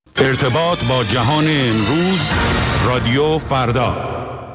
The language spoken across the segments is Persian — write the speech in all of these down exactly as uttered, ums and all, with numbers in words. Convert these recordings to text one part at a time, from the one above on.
ارتباط با جهان امروز، رادیو فردا.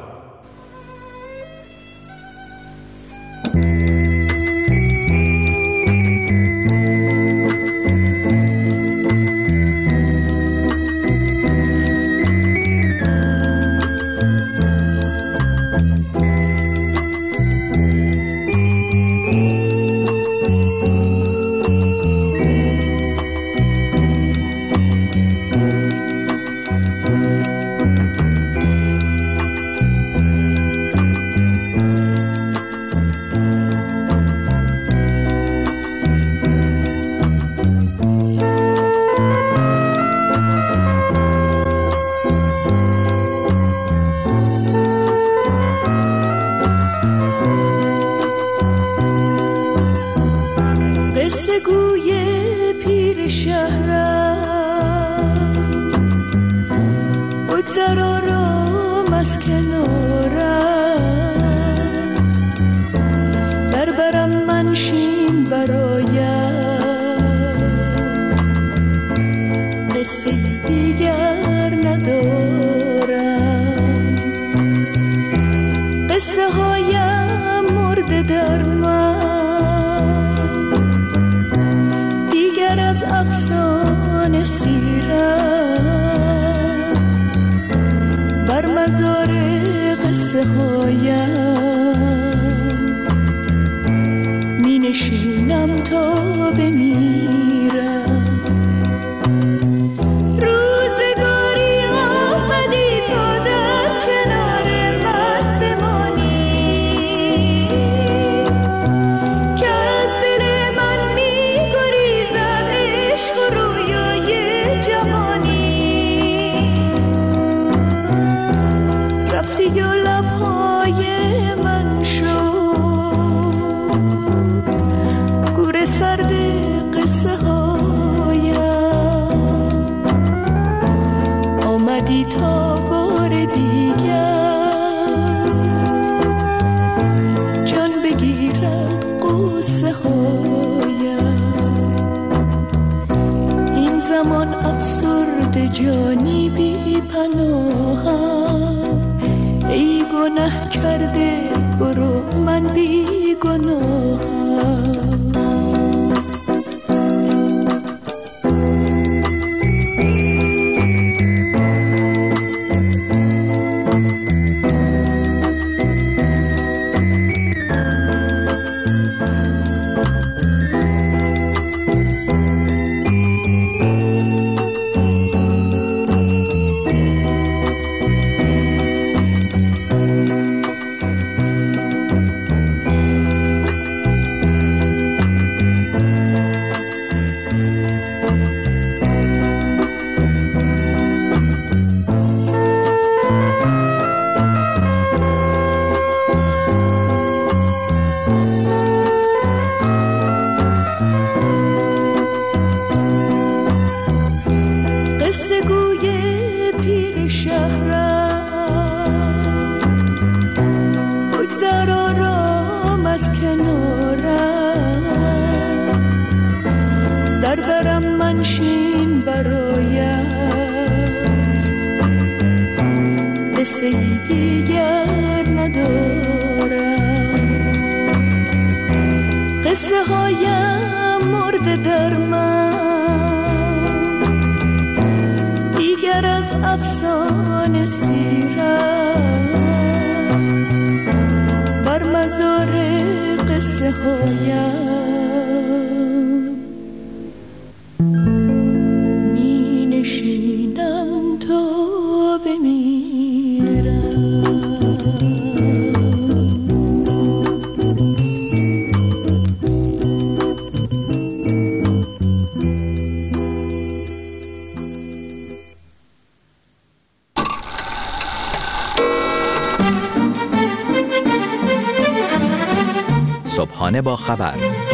صبحانه با خبر،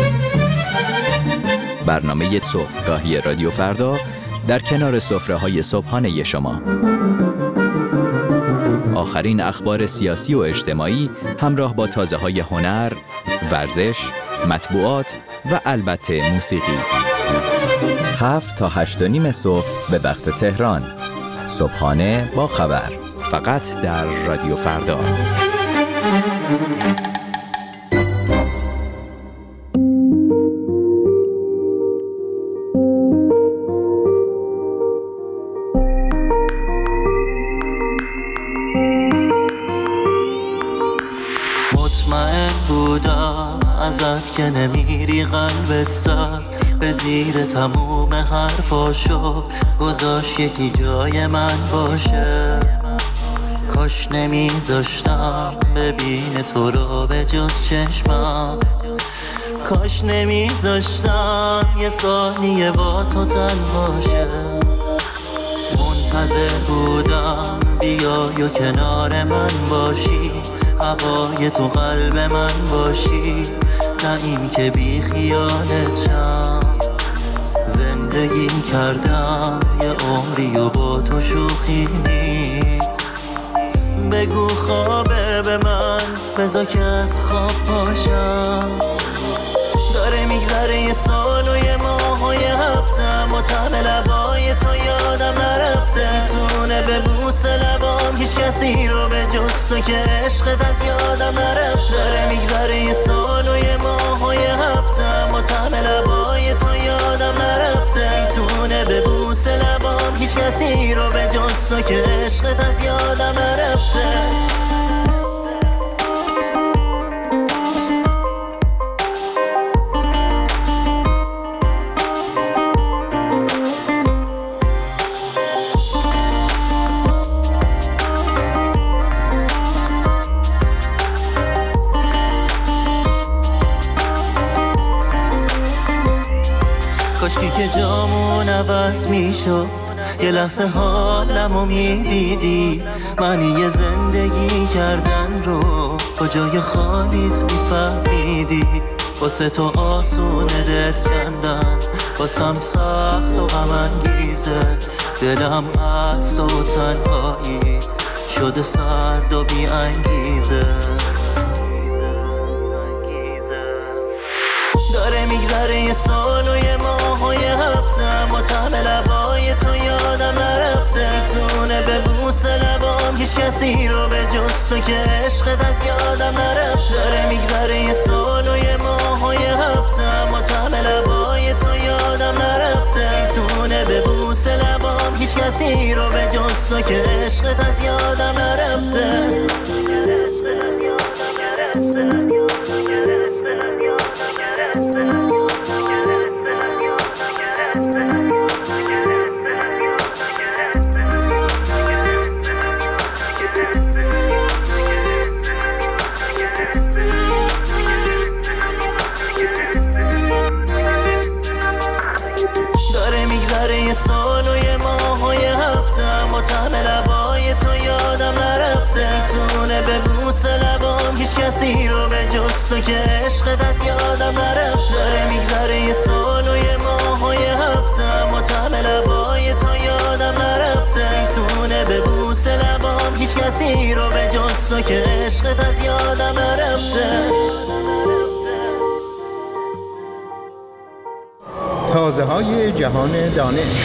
برنامه صبحگاهی رادیو فردا در کنار سفره‌های صبحانه شما. آخرین اخبار سیاسی و اجتماعی همراه با تازه‌های هنر، ورزش، مطبوعات و البته موسیقی. هفت تا هشت و نیم صبح به وقت تهران. صبحانه با خبر، فقط در رادیو فردا. مطمئن بودم ازت که نمیری قلبت زد، به زیر تموم حرفاشو گذاشت یکی جای من باشه. کاش نمیذاشتم ببین تو رو به جز چشمم، کاش نمیذاشتم یه ثانیه با تو تنها شه. منتظر بودم بیای و کنار من باشی، هوای تو قلب من باشی، نه این که بی خیالتم. زندگی کردم یه عمری و با تو شوخی نیست. بگو خوابه به من، بذار که از خواب پاشم. داره میگذره یه سال و یه ماه و یه هفتم و طعم لبای تو یادم نرفته. میتونه به بوس لبام هیچ کسی رو به جز تو که عشقت از یادم نرفته. داره میگذره یه سال و یه ماه و یه هفتم و طعم لبای تو یادم نرفته. میتونه به بوس لبام هیچ کسی رو به جز تو که عشقت از یادم نرفته. کاشکی که جامون عوض میشد، یه لحظه حالمو میدیدی. معنی زندگی کردن رو با جای خالیت میفهمیدی. واسه تو آسونه دل کندن، واسم سخت و غم انگیزه. دلم از تو تنهایی شده سرد و بی انگیزه. داره میگذره یه سال و یه ماه و یه هفتم و طعم لبای تو یادم نرفته. میتونه به بوس لبام هیچ کسی رو به جز تو که عشقت از یادم نرفته. داره میگذره یه سال و یه ماه و یه هفتم و طعم لبای تو یادم نرفته. میتونه به بوس لبام هیچ کسی رو به جز تو که عشقت از یادم نرفته. داره میگذره یه سال و یه ماه و یه هفتم و طعم لبای تو یادم نرفته. میتونه به بوس لبام هیچ کسی رو به جز تو که عشقت از یادم نرفته. داره میگذره یه سال و یه ماه و یه هفتم و طعم لبای تو یادم نرفته. میتونه به بوس لبام هیچ کسی رو به جز تو که عشقت از یادم نرفته. تازه های جهان دانش.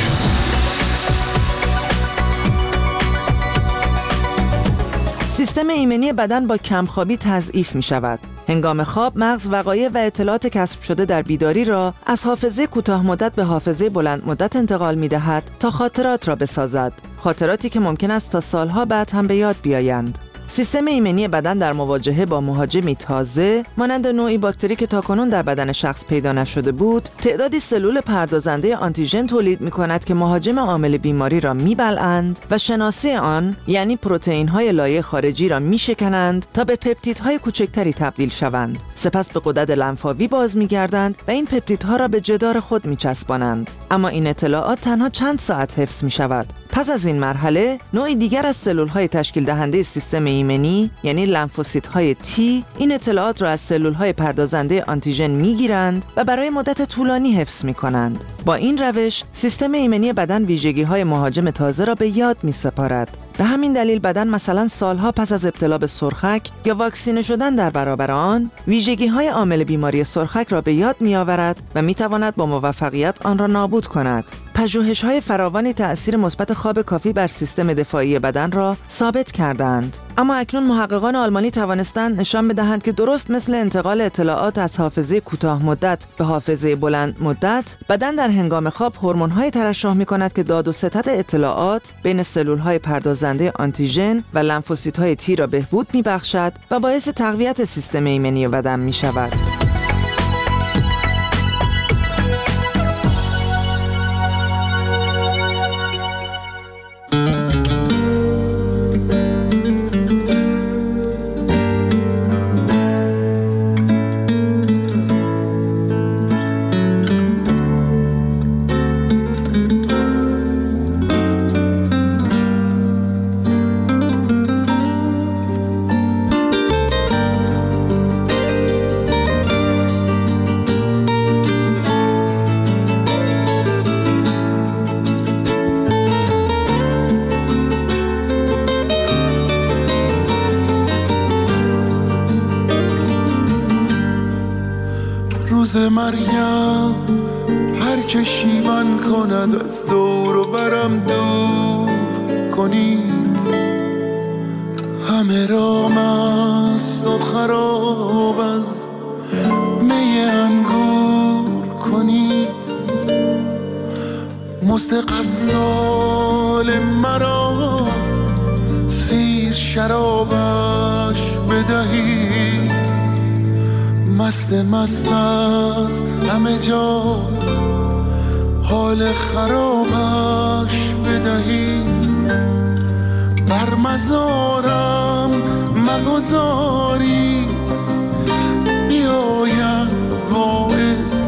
سیستم ایمنی بدن با کمخوابی تضعیف می شود. هنگام خواب مغز وقایع و اطلاعات کسب شده در بیداری را از حافظه کوتاه مدت به حافظه بلند مدت انتقال می دهد تا خاطرات را بسازد. خاطراتی که ممکن است تا سالها بعد هم به یاد بیایند. سیستم ایمنی بدن در مواجهه با مهاجمی تازه مانند نوعی باکتری که تاکنون در بدن شخص پیدا نشده بود، تعدادی سلول پردازنده آنتیژن تولید می‌کند که مهاجم عامل بیماری را می‌بلعند و شناسی آن یعنی پروتئین‌های لایه خارجی را می‌شکنند تا به پپتیدهای کوچکتری تبدیل شوند. سپس به غدد لنفاوی باز می‌گردند و این پپتیدها را به جدار خود می‌چسبانند. اما این اطلاعات تنها چند ساعت حفظ می‌شود. پس از این مرحله نوعی دیگر از سلول‌های تشکیل دهنده سیستم ایمنی یعنی لنفوسیت‌های تی این اطلاعات را از سلول‌های پردازنده آنتیژن می‌گیرند و برای مدت طولانی حفظ می‌کنند. با این روش سیستم ایمنی بدن ویژگی‌های مهاجم تازه را به یاد می‌سپارد. به همین دلیل بدن مثلا سالها پس از ابتلا به سرخک یا واکسینه شدن در برابر آن، ویژگی‌های عامل بیماری سرخک را به یاد می‌آورد و می‌تواند با موفقیت آن را نابود کند. پژوهش‌های فراوانی تأثیر مثبت خواب کافی بر سیستم دفاعی بدن را ثابت کردند. اما اکنون محققان آلمانی توانستند نشان بدهند که درست مثل انتقال اطلاعات از حافظه کوتاه مدت به حافظه بلند مدت، بدن در هنگام خواب هورمون‌های ترشح می‌کند که داد و ستد اطلاعات بین سلول‌های پردازنده آنتیژن و لنفوسیت‌های تی را بهبود می‌بخشد و باعث تقویت سیستم ایمنی بدن می‌شود. روز مریم هر کشی من کند از دور و برم دور کنید، همه را مست و خراب از می انگور کنید. مزد قصال مرا سیر شرابش بدهید، مست مست از همه جا حال خرابش بدهید. بر مزارم مگذاری بیاید واعظ،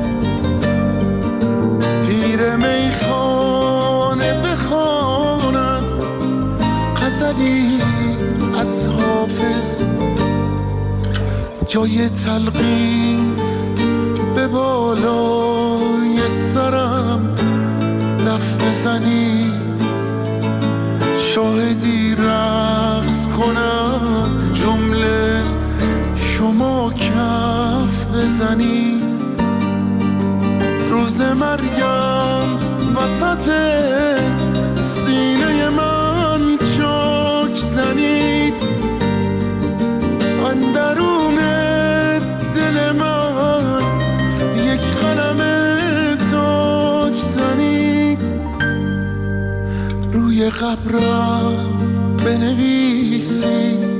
پیر میخانه بخواند غزلی از حافظ. جای تلقین به بالای سرم دف بزنید، شاهدی رقص کنم جمله شما کف بزنید. روز مریم وسط سینه من چاک زنید، اندرون دل من یک قلم تاک زنید. روی قبرم بنویسید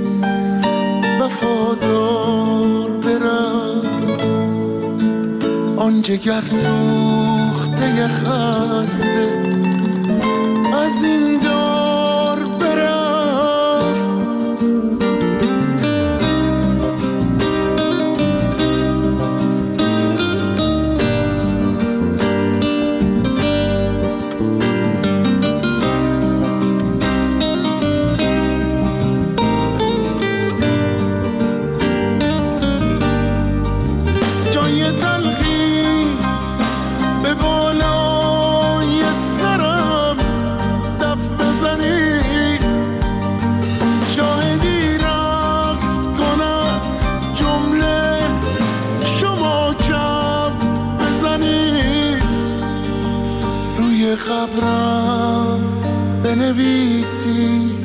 وفادار برم، آن جگر سوخته خسته از این دار برفت. قبرم بنویسید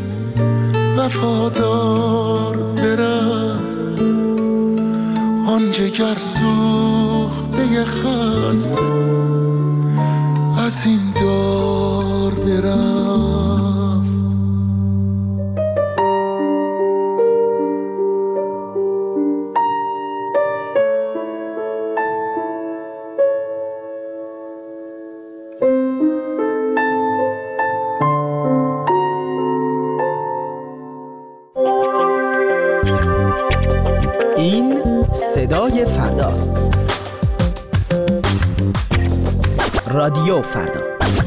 وفادار برفت، آن جگر سوخته خسته از این دار برفت. این صدای فرداست. رادیو فردا.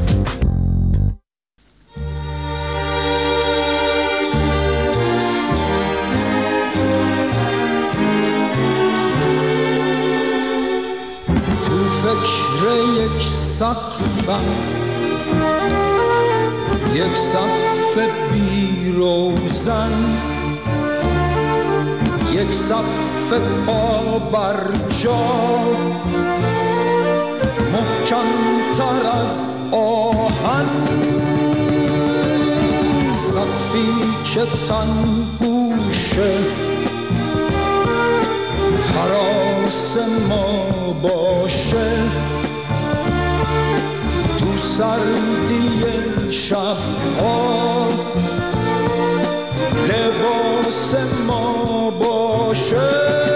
تو فکر یک سقفم، یک سقف بی روزن، یک سقف پا بر جا، محکم تر از آهن، سقفی که تن گوشه هراس ما باشه، تو سردی شبها لباس ما باشه.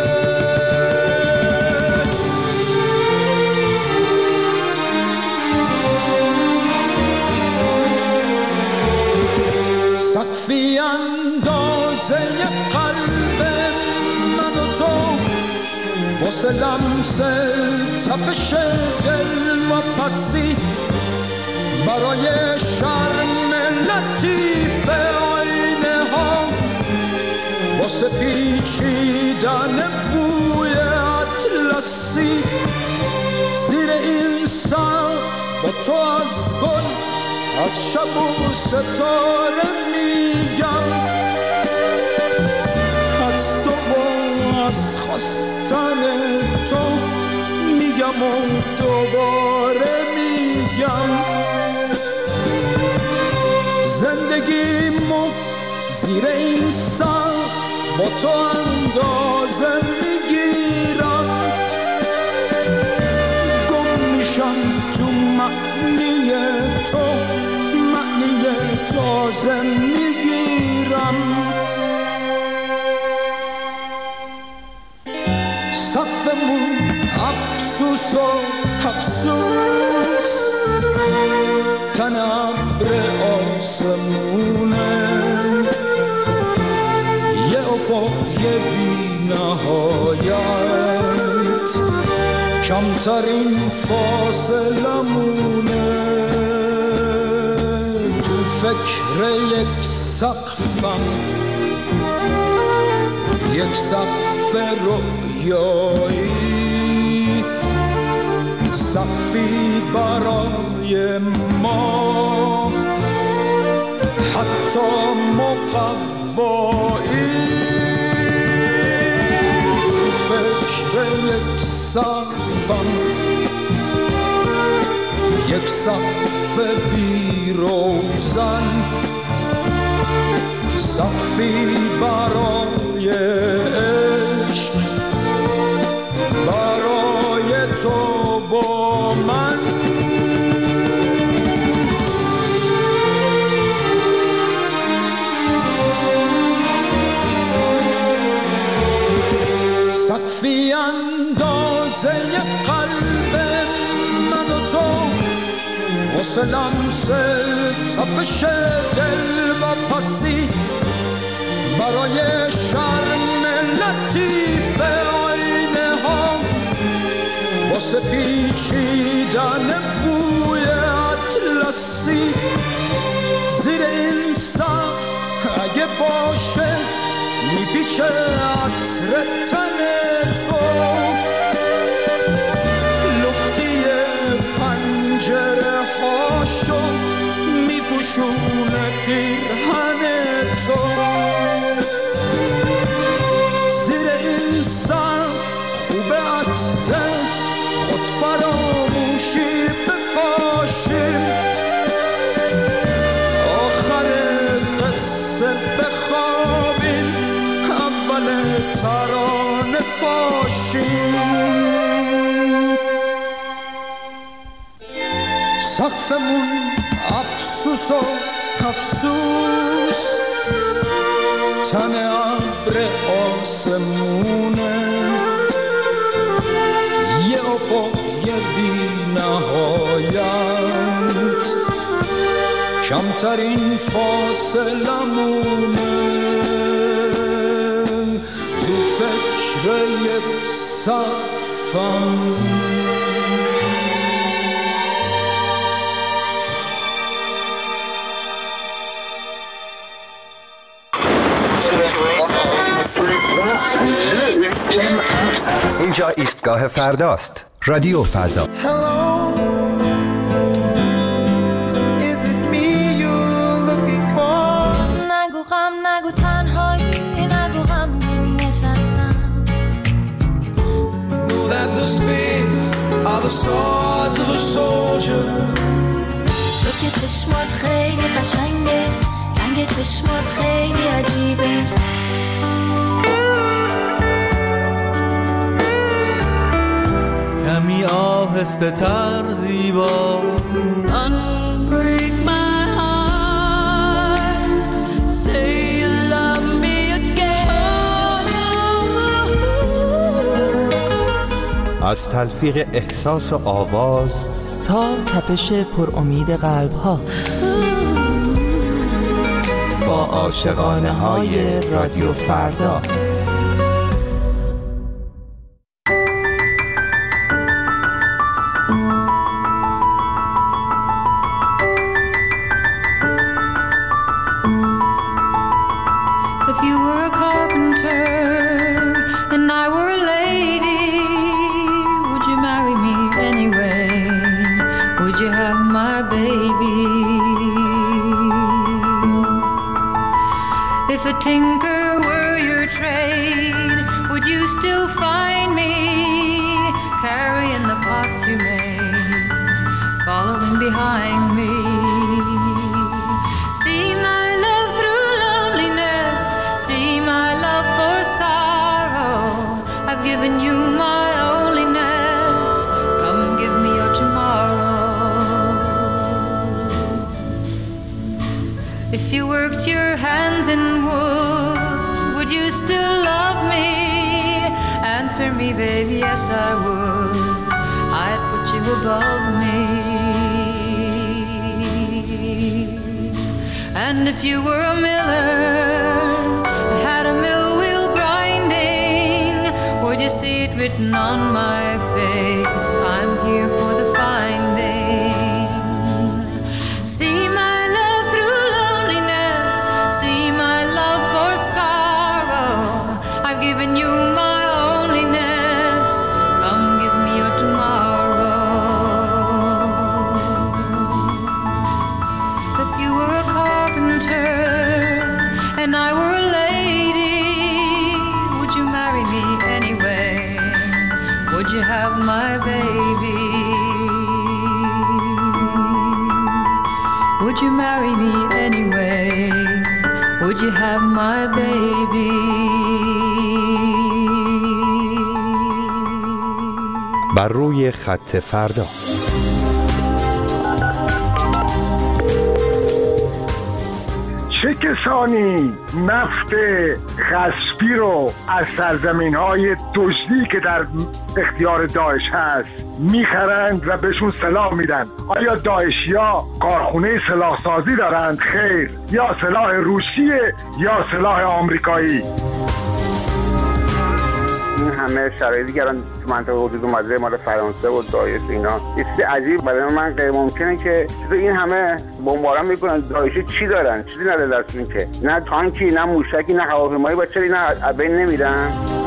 سقفی اندازه قلب من و تو، واسه لمس تپش دل و پسی، برای شرم لطیف آینه ها، واسه پیچیدن بوی اطلسی، زیر این سقف با تو از گل، از شب و ستاره میگم، از تو و از خواستن تو میگم و دوباره میگم، زندگیمو زیر این سقف با تو اندازه میگیرم، گم میشم تو معنی تو، معنی تازه میگیرم. سقفمون افسوس و افسوس، تن ابر آسمونه، یه افق یه بی نهایت، کمترین فاصلمونه، تو فکر یک سقفم، یک سقف رویایی، سقفی برای ما حتی مقوایی، تو فکر یک سقفم، یک سقف بی روزن، سقفی برای عشق، برای تو با من. سقفی اندازه قلب من و تو، واسه لمس تپش دل و پسی، برای شرم لطیف آینه ها، واسه پیچیدن بوی اطلسی، زیر این سقف اگه باشه میپیچه عطر تن تو، لختی پنجره هاشو میپوشونه پیرهن تو، زیر این سقف خوبه عطر خود فراموشی بپاشیم، آخر قصه بخوابیم، اول ترانه باشیم. سقفمون افسوس و افسوس، تن ابر آسمونه، یه افق یه بی نهایت، کمترین فاصلمونه، تو فکر یک سقفم. اینجا ایستگاه فرداست. رادیو فردا. نگو ساز و soldier. تو که چشمات خیلی قشنگه، رنگ چشمات خیلی عجیبه. کمی آهسته تر زیبا. Unbreak my heart, say you love me again. از تلفیق احساس و آواز تا تپش پر امید قلب ها، با عاشقانه های رادیو فردا. If a tinker were your trade, would you still find me carrying the pots you made, following behind me? See my love through loneliness, see my love for sorrow. I've given you my onlyness, come give me your tomorrow. If you worked your hands in wood, would you still love me? Answer me, baby, yes I would. I'd put you above me. And if you were a miller, had a mill wheel grinding, would you see it written on my face? I'm here for the finding. See my love through loneliness, see my love for sorrow. I've given you my onlyness, come give me your tomorrow. If you were a carpenter and I were a lady, would you marry me anyway? Would you have my baby? Would you marry me anyway? Would you have my baby? بر روی خط فردا. چه کسانی نفت غصبی رو از سرزمین‌های دزدی که در اختیار داعش هست میخرند و بهشون سلاح میدن؟ آیا داعشیا کارخونه سلاحسازی دارند؟ خیر. یا سلاح روسیه یا سلاح آمریکایی. این همه شرایطی که الان تو منطقه حدود اومده مال فرانسه و داعش اینا یه چیز عجیب برای من غیر ممکنه که این همه بمباران میکنن. داعشی چی دارن؟ چیزی نداره دستشون که نه تانکی نه موشکی نه هواپیمایی، با چرا اینا از بین نمیرن؟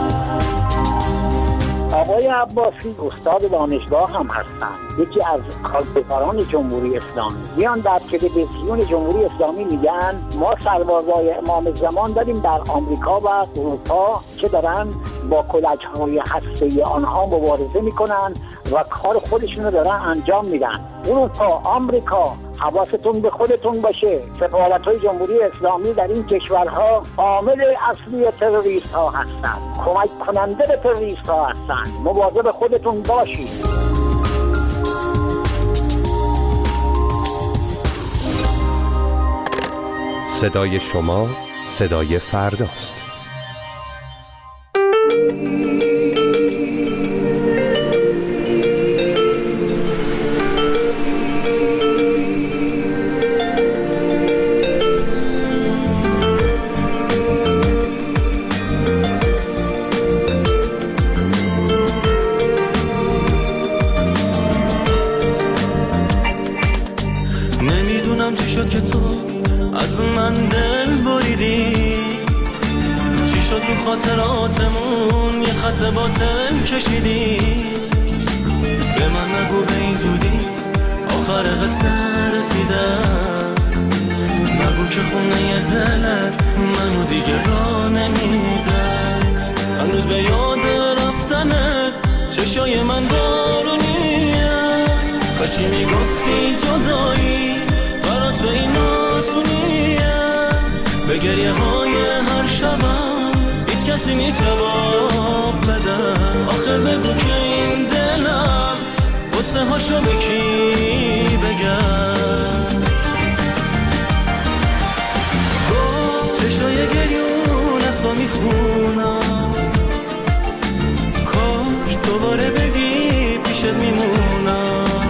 آقای عباسی استاد دانشگاه هم هستن، یکی از کارگزاران جمهوری اسلامی. میان در تلویزیون جمهوری اسلامی میگن ما سربازای امام زمان داریم در آمریکا و اروپا که دارن با کلچهای هسته‌ای آنها مبارزه میکنن و کار خودشون رو دارن انجام میدن. اروپا، آمریکا، حواستون به خودتون باشه. سفارت‌های جمهوری اسلامی در این کشورها عامل اصلی تروریست ها هستند، کمک کننده به تروریست ها هستند. مواظب خودتون باشید. صدای شما صدای فرداست. نمیدونم چی شد که تو از من دل بریدی، چی شد تو خاطراتمون یه خط باطل کشیدی. به من نگو به این زودی آخر قصه رسیدم، نگو که خونه دلت منو دیگه را نمیدم. هنوز به یاد رفتنت چشای من بارونیه، کاشی میگفتی جدایی برات به این آسونیه، به گریه های هر شبم هیچ کسی میتواب بده. آخه بگو که این دلم قصه هاشو به کی بگم؟ با چشای گریون از تو میخونم، کاش دوباره بگی پیشت میمونم.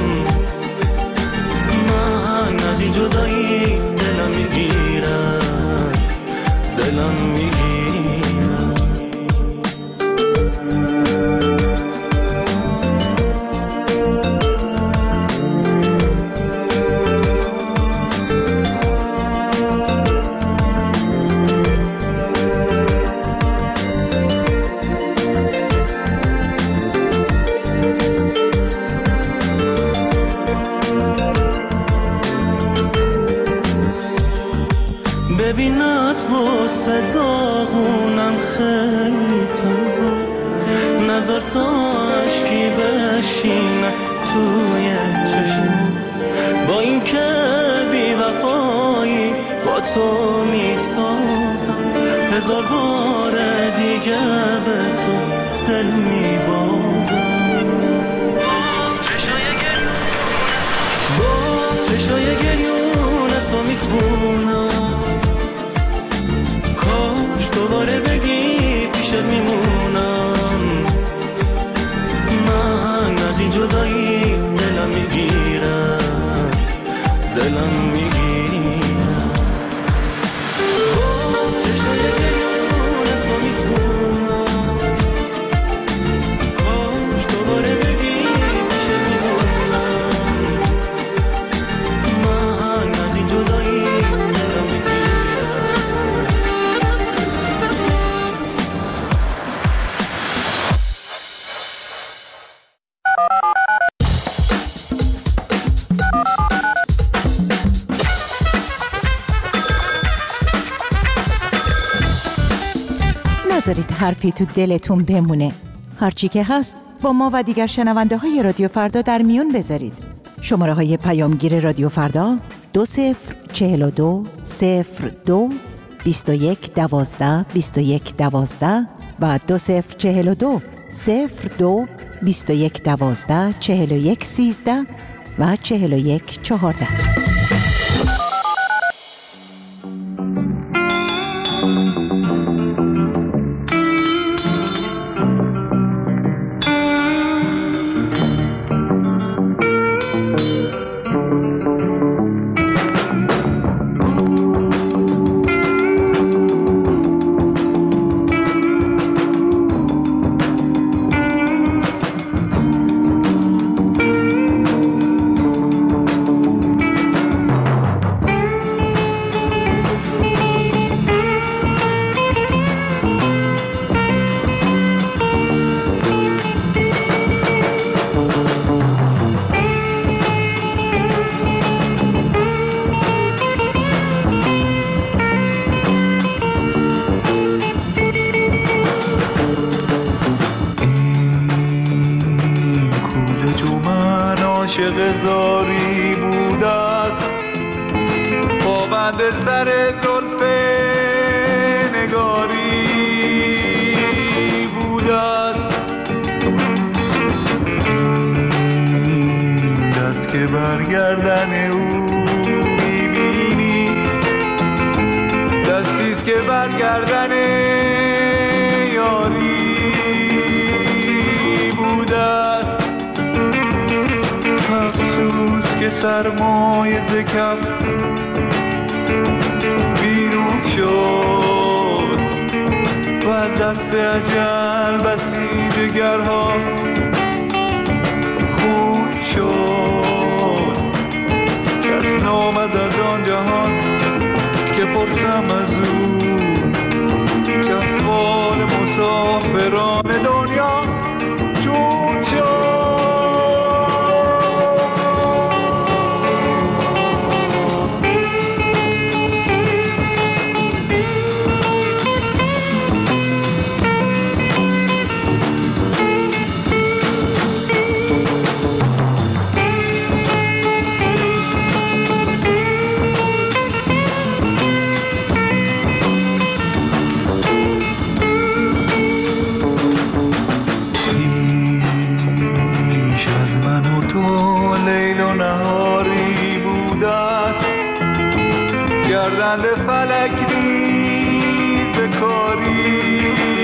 من از این جدایی دلم میگیرم، دلم میگیرم. ببینت واسه داغونم خیلی تنها، نظر تا عشقی بشینه توی چشم. با این که بی وفایی با تو میسازم، هزار بار دیگه به تو دل میبازم. با چشای گریون از تو میخونم، کاش دوباره بگی پیشت میمونم. من از این جدایی دلم میگیرم، دلم میگیرم. با چشای گریون از تو میخونم، کاش دوباره بگی پیشت میمونم. من از این جدایی دلم میگیرم. نذارید حرفی تو دلتون بمونه. هرچی که هست با ما و دیگر شنونده های رادیو فردا در میون بذارید. شماره های پیامگیر رادیو فردا دو صفر چهل و دو صفر دو بیست و یک دوازده بیست و یک دوازده و دو صفر چهل و دو صفر دو بیست و یک دوازده چهل و یک سیزده و چهل و یک چهارده. عاشق زاری بودت، پابند سر زلف نگاری بودت. دست که برگردن او میبینی، دستیست که برگردن یاری بودت. افسوس که سرمایه ز کف بیرون شد و دست اجل بسی دگرها خون شد. کس نامد از آن جهان که پرسم از او، که احوال مسافران دنیا چون شد. گردند فلک نیز به کاری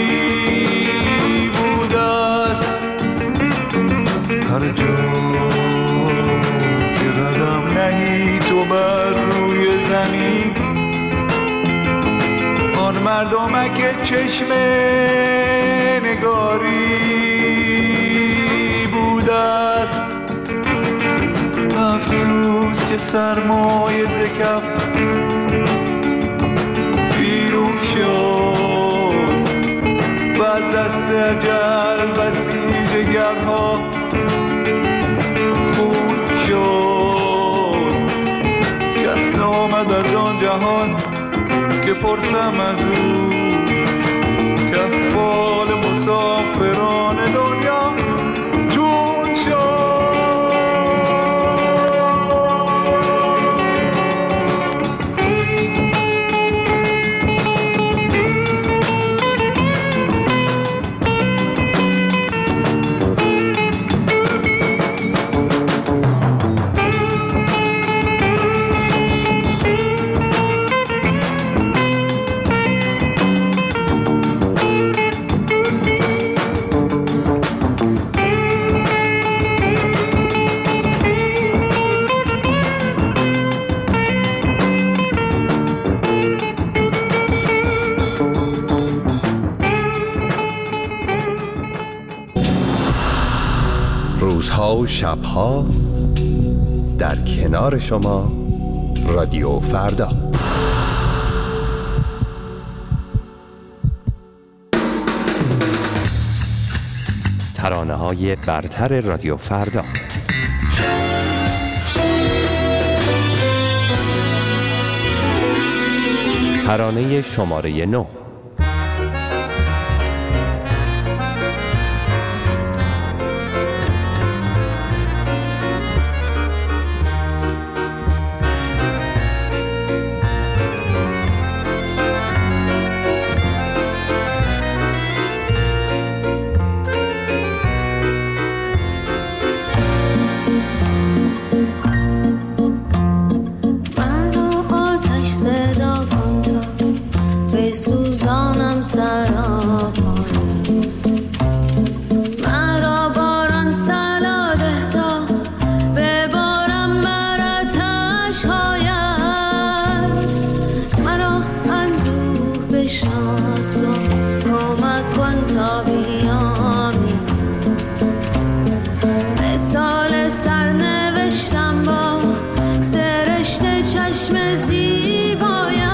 بوده است. هر جا که قدم نهی تو بر روی زمین، آن مردمک چشم نگاری بوده است. افسوس که سرمایه ز کف بیرون شد و از دست اجل بسیجگرها خون شد. کس نامد از آن جهان که پرسم از او، کفال مسافران دنیا چون شد. روزها و شبها در کنار شما رادیو فردا. ترانه‌های برتر رادیو فردا. ترانه شماره نه. سوزانم سراپا، مرا باران سلاده تا ببارم بر آتش‌هایت. مرا اندوه بشناس و کمک کن تا بیامیزم، مثال سرنوشتم با سرشت چشم زیبایت.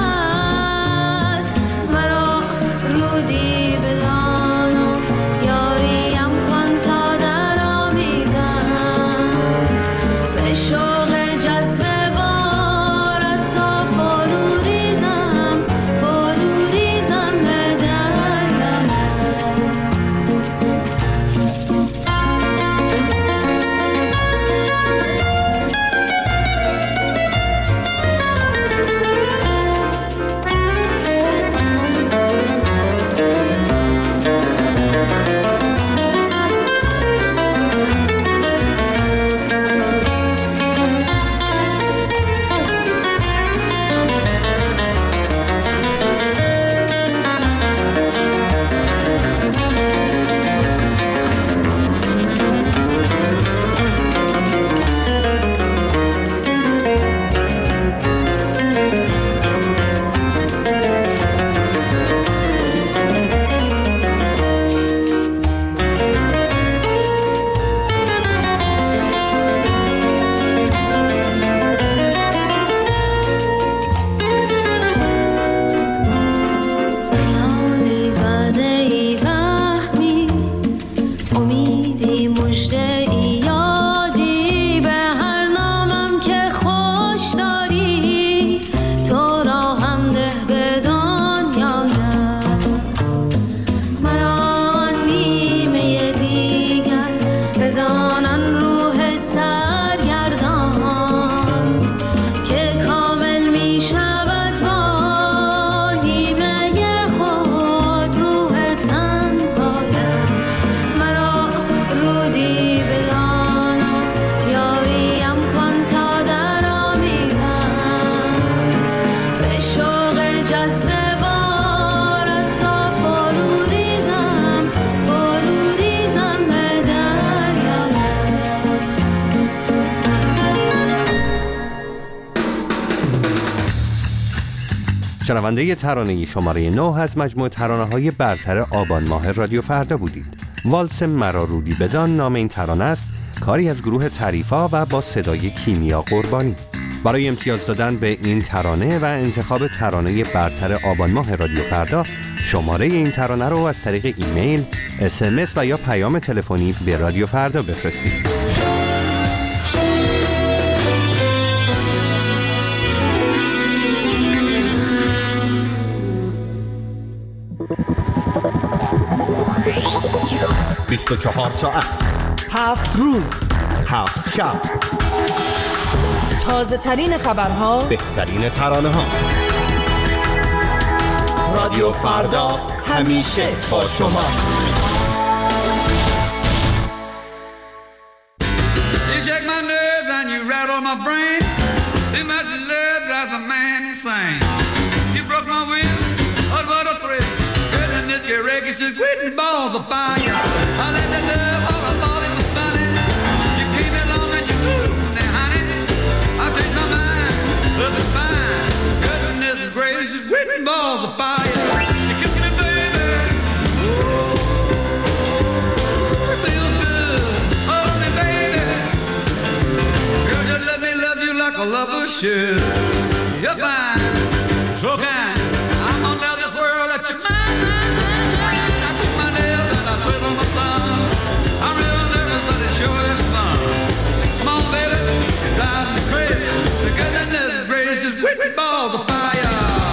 شنونده ترانه شماره نه از مجموعه ترانه‌های برتر آبان ماه رادیو فردا بودید. والس مرا رودی بدان نام این ترانه است، کاری از گروه تعریفا و با صدای کیمیا قربانی. برای امتیاز دادن به این ترانه و انتخاب ترانه برتر آبان ماه رادیو فردا، شماره این ترانه رو از طریق ایمیل، اس ام اس و یا پیام تلفنی به رادیو فردا بفرستید. بیست و چهار ساعت، هفت روز، هفت شب، تازه ترین خبرها، بهترین ترانه ها. رادیو فردا همیشه با شماست. You shake my nerves and you rattle my brain. Too much love drives a man insane. You broke my will, oh what a thrill. Goodness, your wreck is just quitting balls of fire. I let the love all I thought it was funny. You came along and you moved me, honey. I changed my mind, love is fine. Goodness gracious, quitting balls of fire. You kissed me, baby. Ooh, it feels good. Hold me, baby. Girl, just let me love you like a lover should. You're fine, so kind. I'm gonna tell this world that you're mine. I took my nails and I twiddle my thumb. I'm real nervous, but it sure is fun. Come on, baby, you drive me crazy. The goodness gracious, quit balls of fire.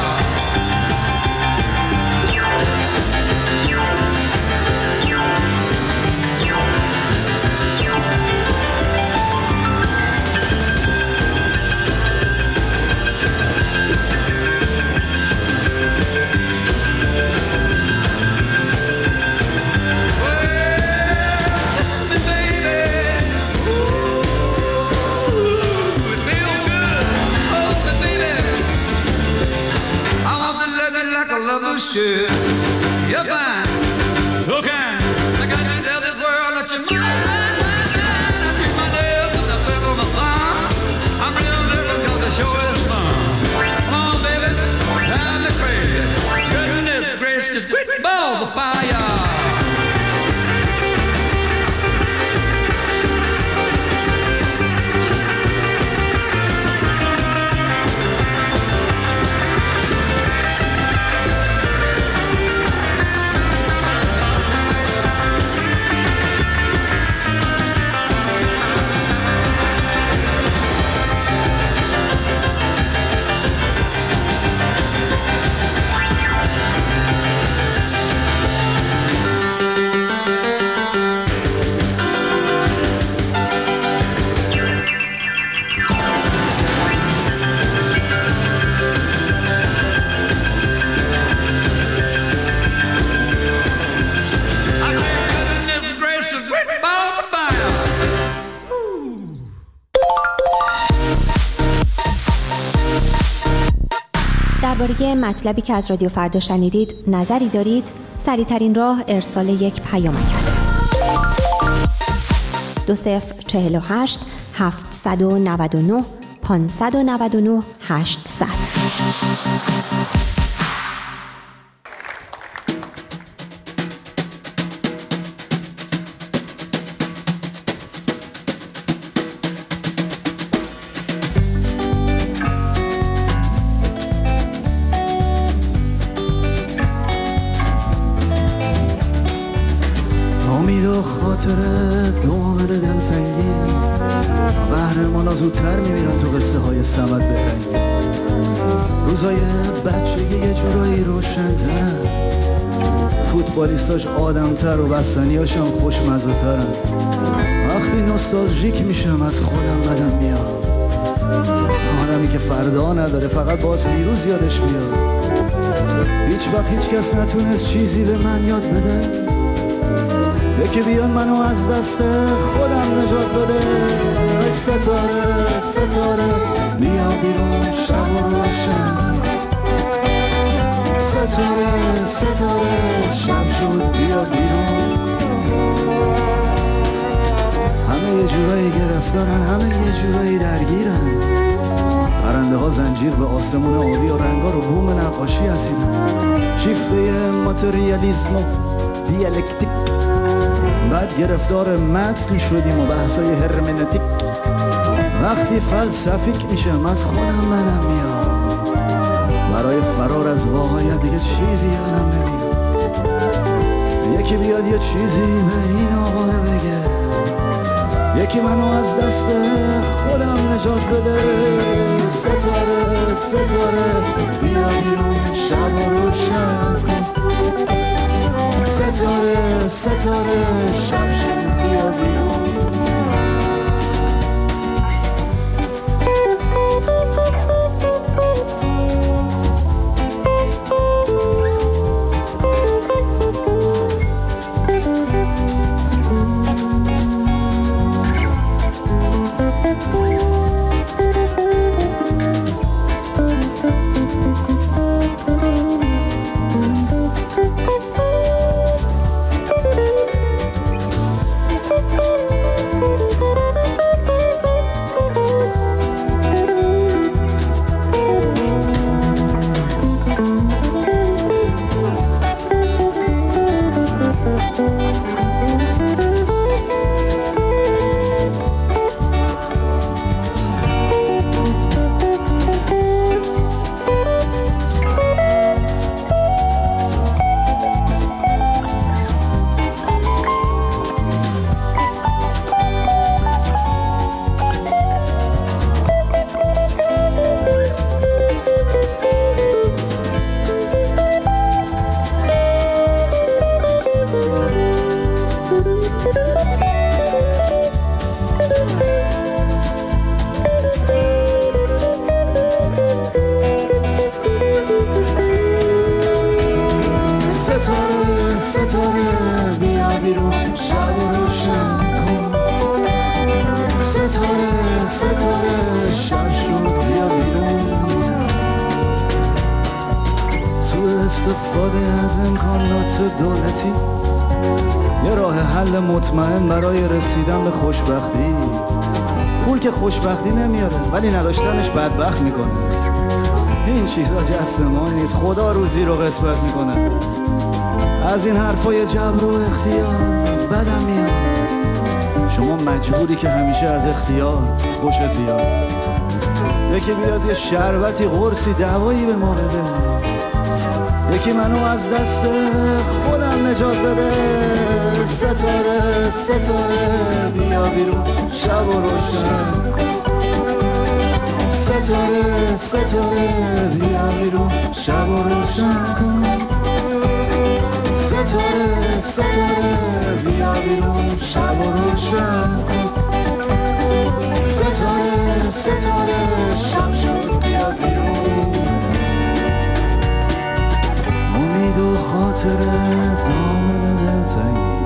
Should. You're fine, so kind. I got to tell this world that you're mine, mine, mine, mine. I took my nails and I fell on my thumb. I'm real nervous cause the show is fun. Come on, baby, drive me crazy. Goodness gracious, quit balls of fire. درباره مطلبی که از رادیو فردا شنیدید نظری دارید؟ سریع‌ترین راه ارسال یک پیامک است. دو صفر چهل و هشت هفتصد و نود و نه پانصد و نود و نه هشتصد. خاطره دوامل دلتنگی قهرمانا زودتر میمیرن تو قصه های صمد بهرنگی. روزای بچگی یه جورایی روشن‌ترن، فوتبالیستاش آدم‌تر و بستنیاشم خوشمزه‌ترن. وقتی نوستالژیک میشم از خودم بدم میاد، آدمی که فردا نداره فقط باز دیروز یادش میاد. هیچ وقت هیچ کس نتونست چیزی به من یاد بده، یکی بیان منو از دست خودم نجات بده. ای ستاره ستاره بیا بیرون شب و روشن، ستاره ستاره شب شد بیا بیرون. همه یه جورایی گرفتارن، همه یه جورایی درگیرن، پرنده ها زنجیر به آسمون آبی و رنگا رو بوم نقاشی هستیدن. شیفته ماتریالیزم و دیالکتیک، بعد گرفتار متن شدیم و بحثای هرمنتیک. وقتی فلسفیک میشم از خودم منم میام، برای فرار از واقعیت دیگه چیزی یادم نمیاد. یکی بیاد یه چیزی به این آقا بگه، یکی منو از دست خودم نجات بده. ستاره ستاره بیا بیرون شب و روشن کن. ستاره ستاره شب شد بیا بیرون. استفاده از امکانات دولتی یه راه حل مطمئن برای رسیدن به خوشبختی. پول که خوشبختی نمیاره ولی نداشتنش بدبخت میکنه. این چیزا جست ما نیست، خدا روزی رو قسمت میکنه. از این حرفای جبر و اختیار بدم میاد. شما مجبوری که همیشه از اختیار خوشت بیاد. یکی بیاد یه شربتی قرصی دوایی به ما بده، یکی منو از دست خودم نجات بده. ستاره ستاره بیا بیرون شب و روشن کن. ستاره ستاره بیا بیرون شب و روشن کن. ستاره ستاره بیا بیرون شب و روشن کن. ستاره ستاره شب شد بیا بیرون. امید و خاطر دامن دلتنگی.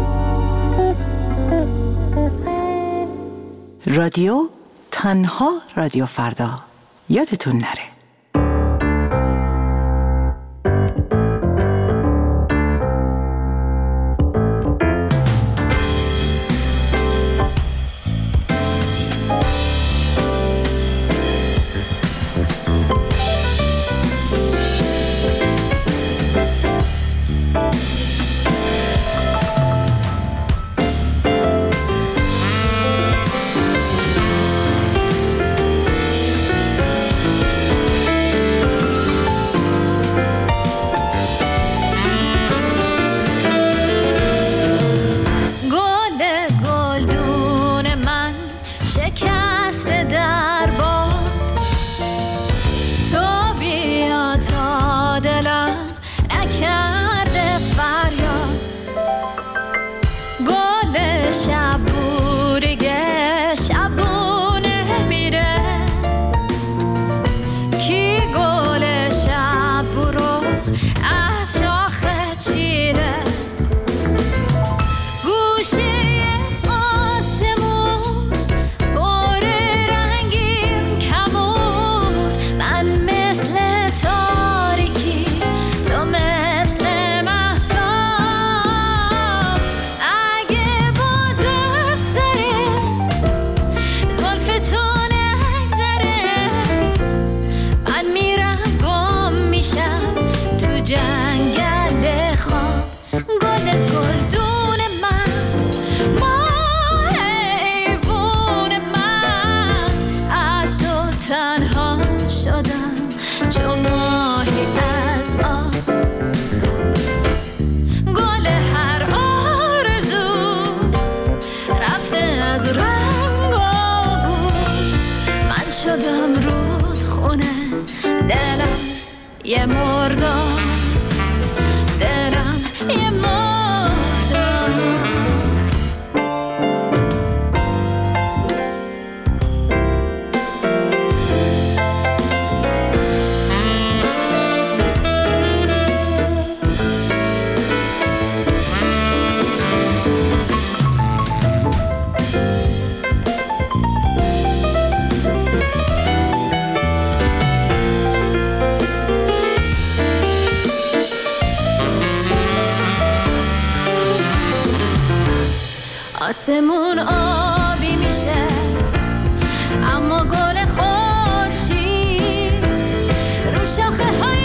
رادیو تنها رادیو فردا، یادتون نره. یه مردار دلم یه مردار آسمون آبی میشه اما گل خورشید رو شاخه های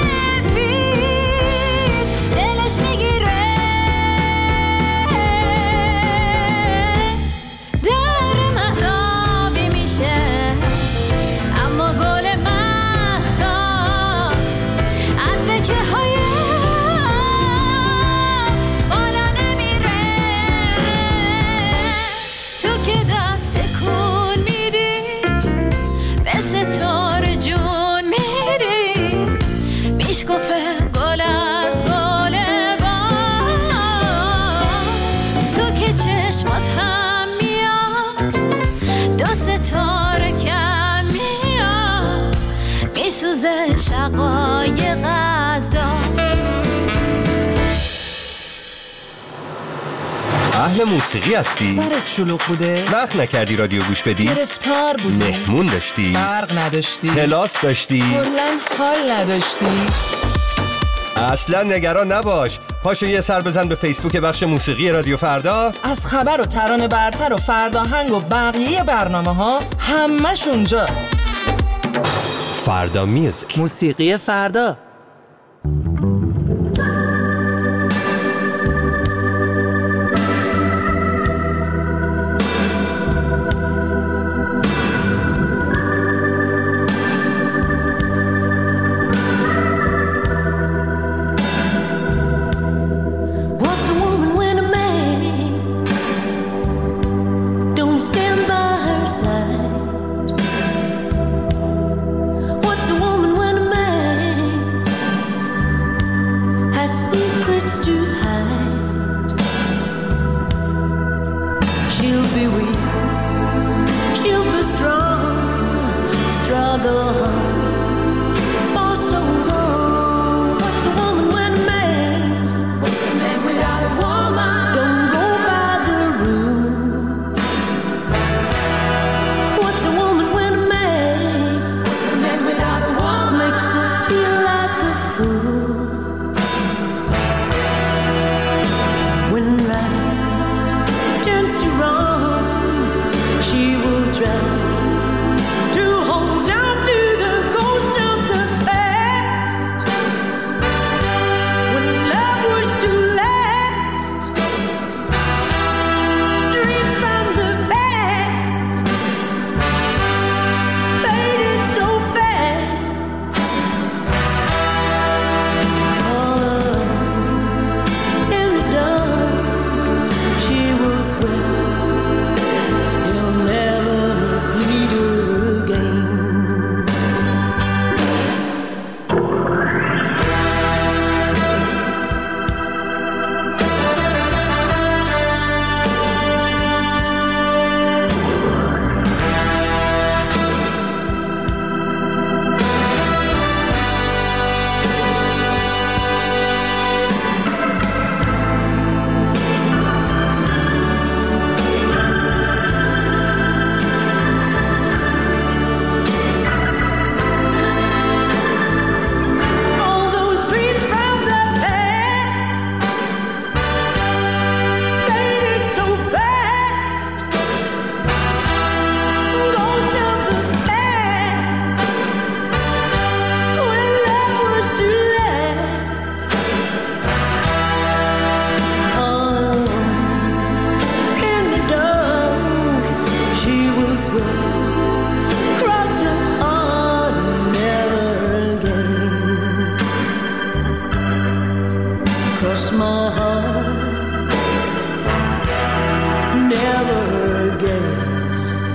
بید دلش میگیره در مهتابی میشه اما گل مهتاب از برکه های شقایق از دار. اهل موسیقی هستی؟ سرت شلوغ بوده؟ وقت نکردی رادیو گوش بدی؟ گرفتار بودی؟ مهمون داشتی؟ برق نداشتی؟ کلاس داشتی؟ کلاً حال نداشتی؟ اصلا نگران نباش، پاشو یه سر بزن به فیسبوک بخش موسیقی رادیو فردا. از خبر و ترانه برتر و فرداهنگ و بقیه برنامه ها همش اونجاست. فردا میوزیک، موسیقی فردا.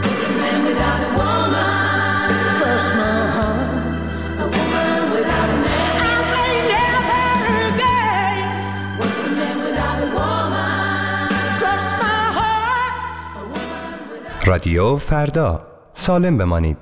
Without a رادیو فردا، سالم بمانید.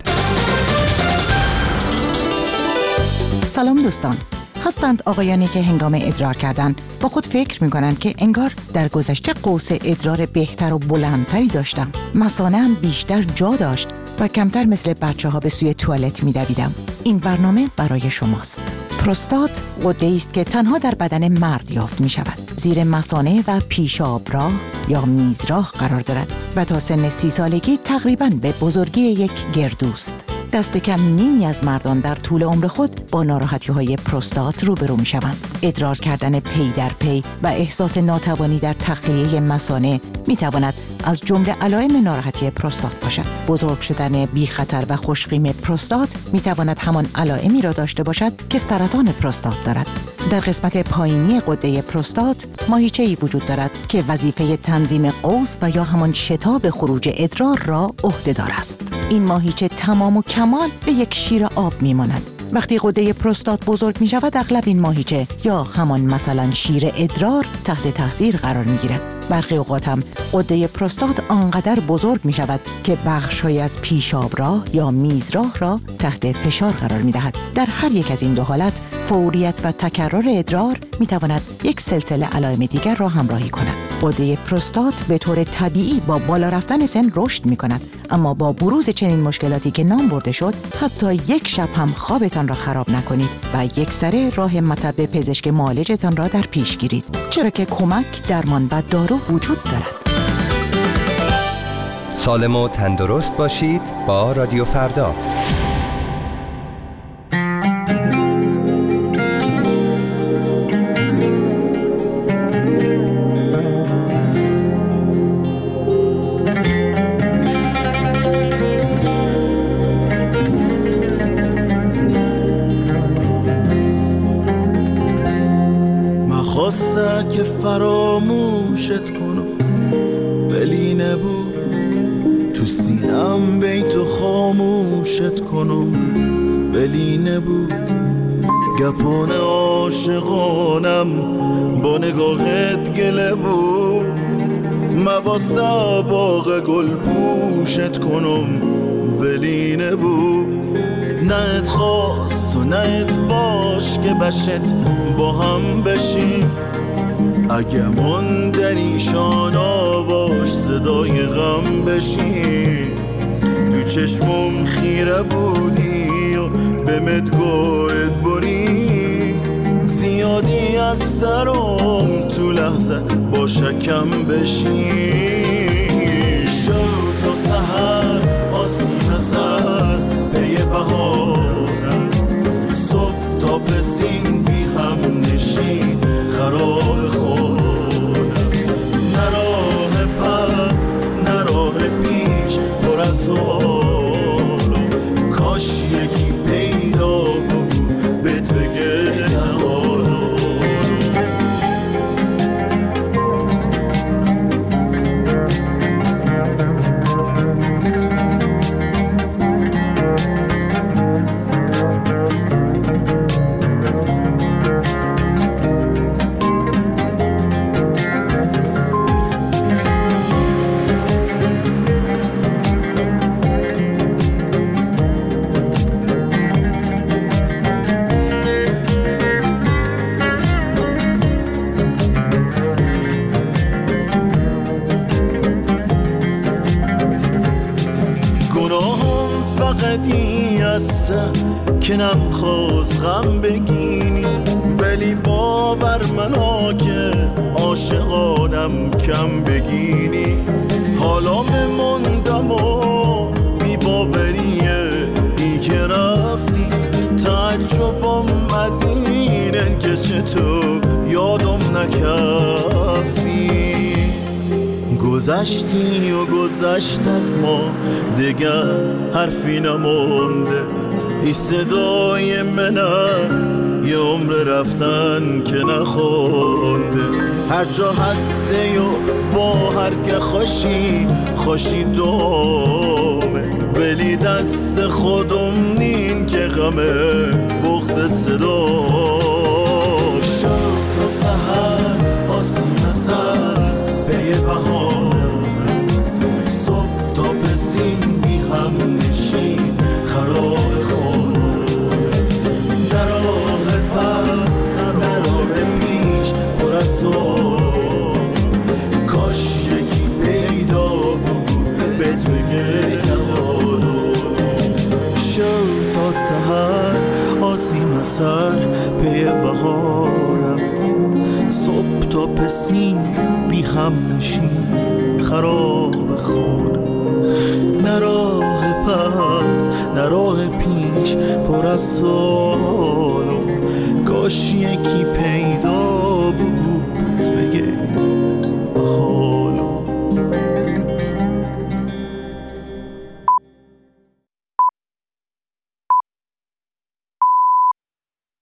سلام دوستان. هستند آقایانی که هنگام ادرار کردن با خود فکر می‌کنند که انگار در گذشته قوس ادرار بهتر و بلندتری داشتم. مثانه هم بیشتر جا داشت و کمتر مثل بچه‌ها به سوی توالت می‌دویدم. این برنامه برای شماست. پروستات غده‌ای است که تنها در بدن مرد یافت می‌شود. زیر مثانه و پیشاب راه یا میزراه قرار دارد و تا سن سی سالگی تقریباً به بزرگی یک گردوست. دست کم نیمی از مردان در طول عمر خود با ناراحتی‌های پروستات روبرو می‌شوند. ادرار کردن پی در پی و احساس ناتوانی در تخلیه مثانه می‌تواند از جمله علائم ناراحتی پروستات باشد. بزرگ شدن بی خطر و خوشقیم پروستات می‌تواند همان علائمی را داشته باشد که سرطان پروستات دارد. در قسمت پایینی غده پروستات ماهیچه‌ای وجود دارد که وظیفه تنظیم قوس و یا همان شتاب خروج ادرار را عهده‌دار است. این ماهیچه تمام و کمال به یک شیر آب می‌ماند. وقتی غده پروستات بزرگ می شود اغلب این ماهیچه یا همان مثلا شیر ادرار تحت تاثیر قرار می گیرد. برخی اوقات هم غده پروستات آنقدر بزرگ می شود که بخش‌هایی از پیشاب راه یا میزراه را تحت فشار قرار می دهد. در هر یک از این دو حالت فوریت و تکرار ادرار می تواند یک سلسله علائم دیگر را همراهی کند. غده پروستات به طور طبیعی با بالا رفتن سن رشد می کند، اما با بروز چنین مشکلاتی که نام برده شد حتی یک شب هم خوابتان را خراب نکنید و یک سره راه مطب پزشک معالجتان را در پیش گیرید، چرا که کمک، درمان و دارو وجود دارد. سالم و تندرست باشید با رادیو فردا. خواستم که فراموشت کنم ولی نبود، تو سینم بیتو خاموشت کنم ولی نبود. گپان عاشقانم با نگاهت گله بود، مواسه باغ گل پوشت کنم ولی نبود. نه ات خواست و نه ات باش که بشت با هم بشیم، اگه من در ایشان آواش صدای غم بشیم. تو چشمم خیره بودی و به مدگوهت بری، زیادی از سرم تو لحظه با شکم بشیم. شب تا سحر آسین سر پی بهارم، صبح تا پسین بی هم نشین خراب خورم. نراه پس نراه پیش پر از سوالم، کاش یکی پیدا بگو بهت بگه نهارم. که نمیخواست غم بگینی، ولی باور منو که عاشقانم کم بگینی. حالا بموندم و بی باوریه ای که رفتی، تعجبم از اینن که چطور یادم نکفتی. گذشتی و گذشت از ما دیگر حرفی نمونده، ای صدای منم یه عمر رفتن که نخونده. هر جا هسته و با هر که خوشی خوشی دومه، ولی دست خودم نین که غمه بغض صدا. شب تا سحر آسین سر پی بهار، صبح تا کم اثر پی بهارم، صبح تا پسین بی هم نشین خراب خانم، نه راه پس نه راه پیش پر از سالم، کاشی